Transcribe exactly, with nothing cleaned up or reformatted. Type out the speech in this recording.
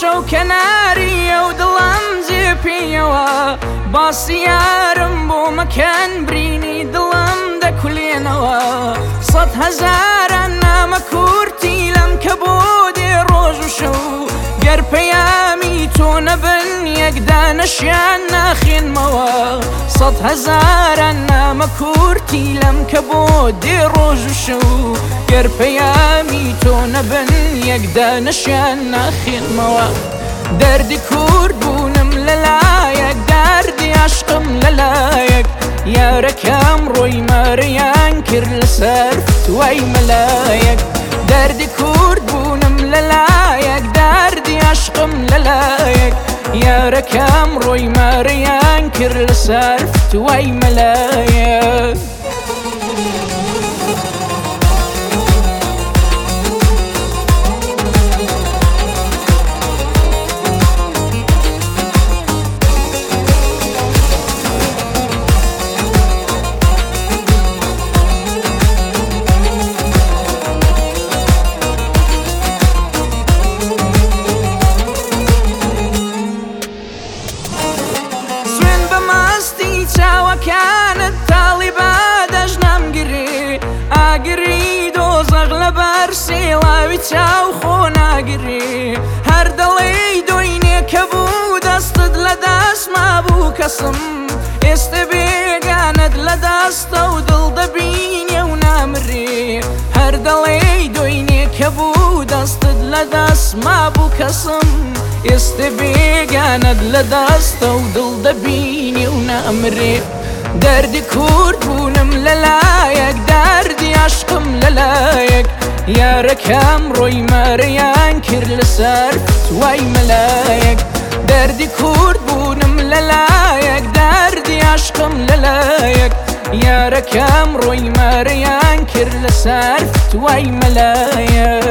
شەو کەناریە و دڵم جێپێیەوە باسی یارم بۆ مەکەن برینی دڵم دەکولێنەوە سەد هەزاران نامە کورتی لەم کە بۆ دێ ڕۆژ و شەو گەر پەیامی تۆ نەبن یەکدانەشیان ناخێنمەوە سەد هەزاران نامە کورتی لەم کە بۆ دێ ڕۆژ و شەو گەر پەیامی تۆ نەبن یەکدانەشیان ناخێنمەوە دەردی کورد بوونم لەلایەک دەردی عاشقم لەلایەک یارەکەم ڕۆی مارەیان کرد لەسەر فتوای مەلایەک دەردی کورد بوونم لەلایەک دەردی عاشقم لەلایەک یارەکەم ڕۆی مارەیان کرد لەسەر فتوای مەلایەک چاوەکانت تاڵی بادەژنام گرێ ئاگری دۆزەق لەبەر سێڵاوی چاو خۆ ناگرێ هەر دەڵێی دۆینێ کە بوو دەستت لە دەستما بوو کەسم ئێستە بێگانت لە دەستە و دڵ دەبینێ و نامرێ هەر دەڵێی دۆینێ کە بوو دەستت لە دەستما بوو کەسم ئێستە بێگانت لە دەستە و دڵ دەبینێ و نامرێ دەردی کورد بوونم لەلایەک دەردی عاشقم لەلایەک یارەکەم ڕۆی مارەیان کرد لەسەر فتوای مەلایەک دەردی کورد بوونم لەلایەک دەردی عاشقم لەلایەک یارەکەم ڕۆی مارەیان کرد لەسەر فتوای مەلایەک